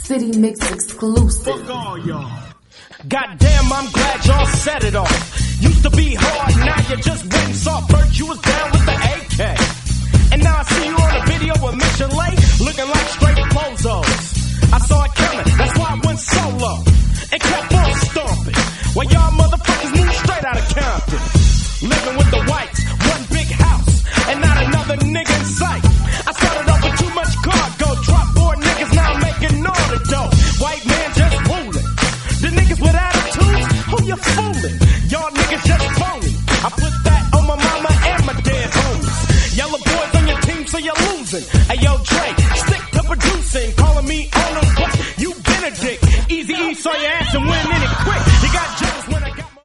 City Mix exclusive. Fuck all y'all. Goddamn, I'm glad y'all set it off. Used to be hard, now you just went and saw Bert. You was down with the AK. And now I see you on a video with Mission Lay, looking like straight bozos. I saw it coming, that's why I went solo and kept on stomping. While y'all motherfuckers moved straight out of Compton. Living with the whites, one big house, and not another nigga in sight. I started off with too much cargo, drop 4 niggas, now I'm making all the dough. White man just ruling. The niggas with attitudes, who you fooling? Y'all niggas just phony. I put that on my mama and my dead homies. Yellow boys on your team, so you're losing.